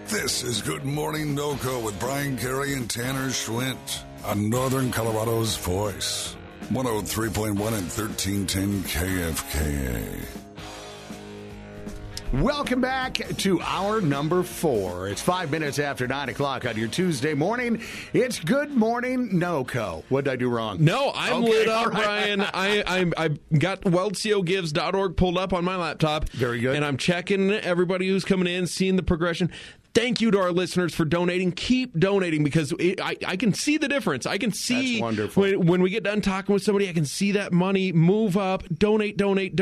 This is Good Morning NoCo with Brian Carey and Tanner Schwint on Northern Colorado's Voice. 103.1 and 1310 KFKA. Welcome back to hour number 4. It's 5 minutes after 9 o'clock on your Tuesday morning. It's Good Morning NoCo. What did I do wrong? No, I'm lit up, Brian. I've got weldcogivs.org pulled up on my laptop. Very good. And I'm checking everybody who's coming in, seeing the progression. Thank you to our listeners for donating. Keep donating because I can see the difference. I can see when we get done talking with somebody, I can see that money move up. Donate.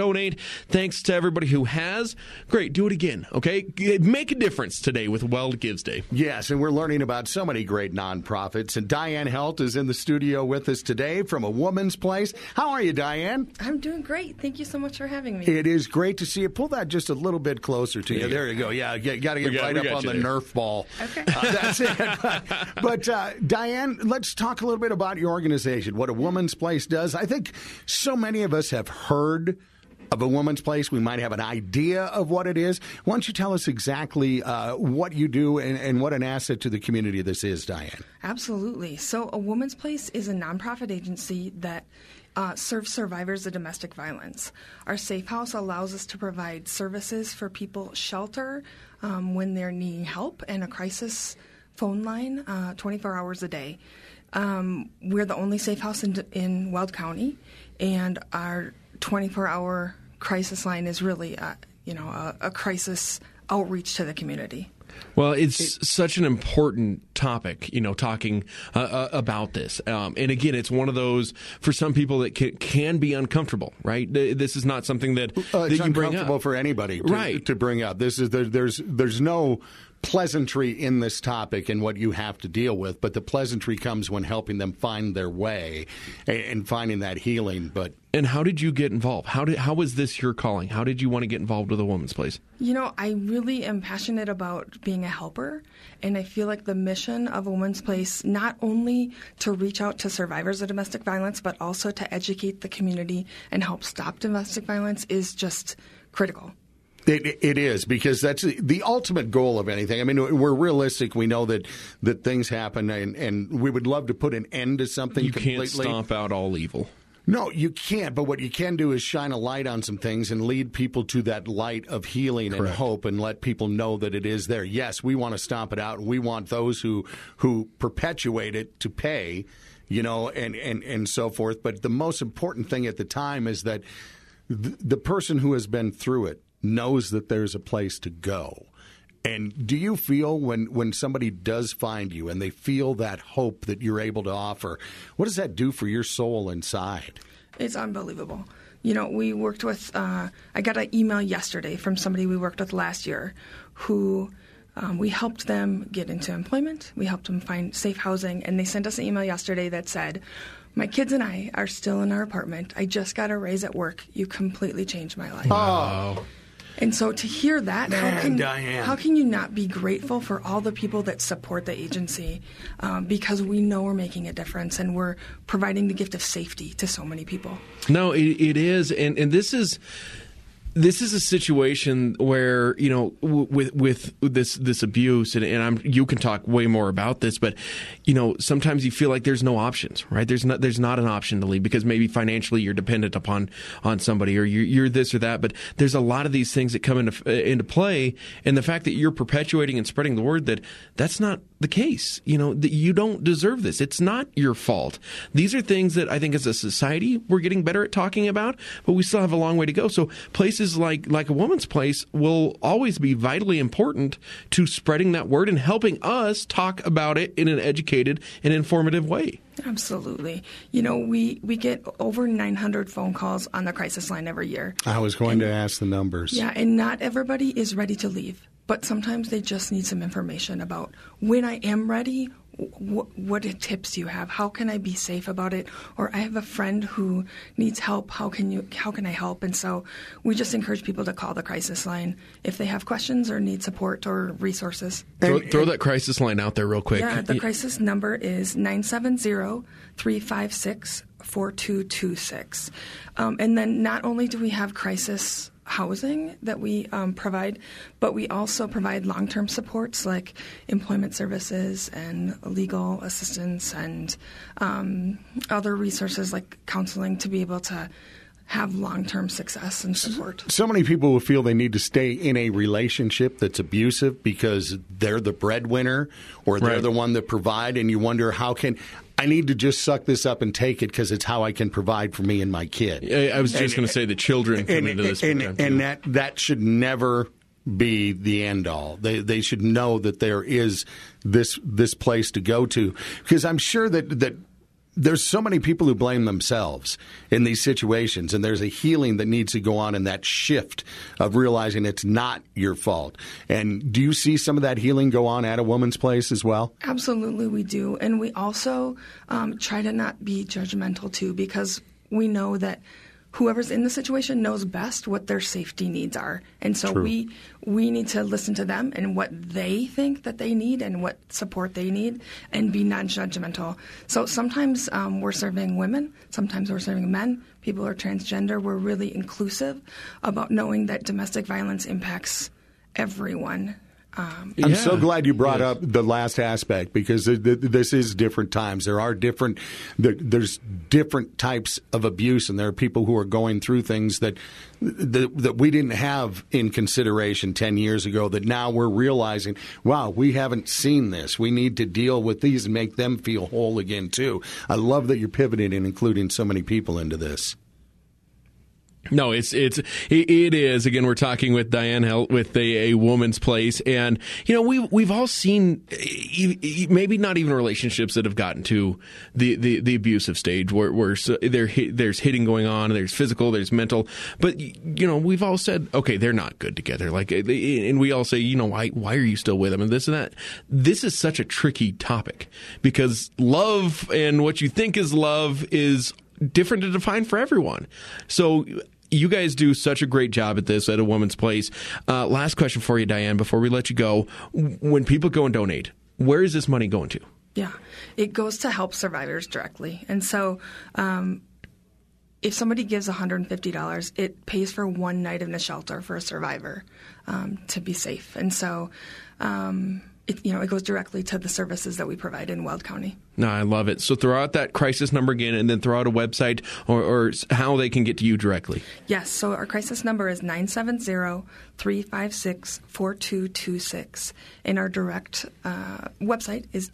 Thanks to everybody who has. Great. Do it again, okay? Make a difference today with Weld Gives Day. Yes, and we're learning about so many great nonprofits. And Diane Helt is in the studio with us today from A Woman's Place. How are you, Diane? I'm doing great. Thank you so much for having me. It is great to see you. Pull that just a little bit closer to you. There you go. Yeah, you got to get right up on the Nerf ball. Okay. That's it. But Diane, let's talk a little bit about your organization, what A Woman's Place does. I think so many of us have heard of A Woman's Place. We might have an idea of what it is. Why don't you tell us exactly what you do and what an asset to the community this is, Diane? Absolutely. So A Woman's Place is a nonprofit agency that serves survivors of domestic violence. Our Safe House allows us to provide services for people, shelter when they're needing help, and a crisis phone line 24 hours a day. We're the only Safe House in Weld County, and our 24-hour crisis line is really a crisis outreach to the community. Well, it's such an important topic, talking about this. And again, it's one of those, for some people, that can be uncomfortable, right? This is not something that you bring up. It's uncomfortable for anybody to bring up. There's no pleasantry in this topic and what you have to deal with, but the pleasantry comes when helping them find their way and finding that healing. And how did you get involved? How was this your calling? How did you want to get involved with A Woman's Place? I really am passionate about being a helper, and I feel like the mission of A Woman's Place, not only to reach out to survivors of domestic violence, but also to educate the community and help stop domestic violence, is just critical. It is, because that's the ultimate goal of anything. I mean, we're realistic. We know that things happen, and we would love to put an end to something completely. You can't stomp out all evil. No, you can't. But what you can do is shine a light on some things and lead people to that light of healing and hope, and let people know that it is there. Yes, we want to stomp it out, and we want those who perpetuate it to pay, and so forth. But the most important thing at the time is that the person who has been through it knows that there's a place to go. And do you feel when somebody does find you and they feel that hope that you're able to offer, what does that do for your soul inside? It's unbelievable. We worked with, I got an email yesterday from somebody we worked with last year who we helped them get into employment. We helped them find safe housing. And they sent us an email yesterday that said, "My kids and I are still in our apartment. I just got a raise at work. You completely changed my life." Oh. And so to hear that, Diane, how can you not be grateful for all the people that support the agency? Because we know we're making a difference, and we're providing the gift of safety to so many people. No, it is. And this is a situation where, with this abuse, and you can talk way more about this, but sometimes you feel like there's no options, right? There's not an option to leave because maybe financially you're dependent on somebody, or you're this or that. But there's a lot of these things that come into play, and the fact that you're perpetuating and spreading the word that that's not the case. That you don't deserve this. It's not your fault. These are things that I think as a society we're getting better at talking about, but we still have a long way to go. So places like A Woman's Place will always be vitally important to spreading that word and helping us talk about it in an educated and informative way. Absolutely. We get over 900 phone calls on the crisis line every year. I was going to ask the numbers. Yeah, and not everybody is ready to leave, but sometimes they just need some information about when I am ready. What tips you have? How can I be safe about it? Or I have a friend who needs help. How can I help? And so we just encourage people to call the crisis line if they have questions or need support or resources. Throw that crisis line out there real quick. Yeah, the crisis number is 970-356-4226. And then not only do we have crisis housing that we provide, but we also provide long-term supports like employment services and legal assistance and other resources like counseling to be able to have long-term success and support. So many people will feel they need to stay in a relationship that's abusive because they're the breadwinner or they're the one that provide, and you wonder I need to just suck this up and take it because it's how I can provide for me and my kid. I was just going to say the children come into this. And that should never be the end all. They should know that there is this place to go to, because I'm sure that there's so many people who blame themselves in these situations, and there's a healing that needs to go on in that shift of realizing it's not your fault. And do you see some of that healing go on at A Woman's Place as well? Absolutely, we do. And we also try to not be judgmental, too, because we know that whoever's in the situation knows best what their safety needs are. And so we need to listen to them and what they think that they need and what support they need and be non-judgmental. So sometimes we're serving women, sometimes we're serving men, people who are transgender. We're really inclusive about knowing that domestic violence impacts everyone. I'm so glad you brought up the last aspect, because this is different times. There's different types of abuse, and there are people who are going through things that we didn't have in consideration 10 years ago that now we're realizing, wow, we haven't seen this. We need to deal with these and make them feel whole again, too. I love that you're pivoting and including so many people into this. No, it is. Again, we're talking with Diane Helt with A Woman's Place, and we've all seen maybe not even relationships that have gotten to the abusive stage where there's hitting going on, there's physical, there's mental, but we've all said, okay, they're not good together. And we all say, why are you still with them, and this and that. This is such a tricky topic because love and what you think is love is different to define for everyone. So you guys do such a great job at this at A Woman's Place. Last question for you, Diane, before we let you go. When people go and donate, where is this money going to? Yeah, it goes to help survivors directly. And so if somebody gives $150, it pays for one night in the shelter for a survivor to be safe. And so it goes directly to the services that we provide in Weld County. No, I love it. So throw out that crisis number again, and then throw out a website or how they can get to you directly. Yes. So our crisis number is 970-356-4226. And our direct website is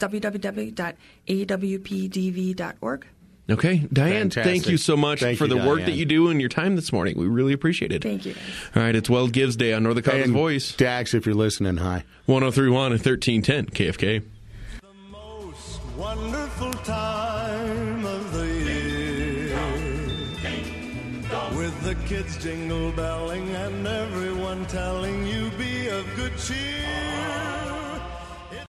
www.awpdv.org. Okay. Diane, Fantastic. Thank you so much for the work that you do and your time this morning. We really appreciate it. Thank you. All right. It's Weld Gives Day on Northern College's Voice. Dax, if you're listening, hi. 103.1 and 1310 KFK. The most wonderful time of the year, with the kids jingle belling and everyone telling you be of good cheer.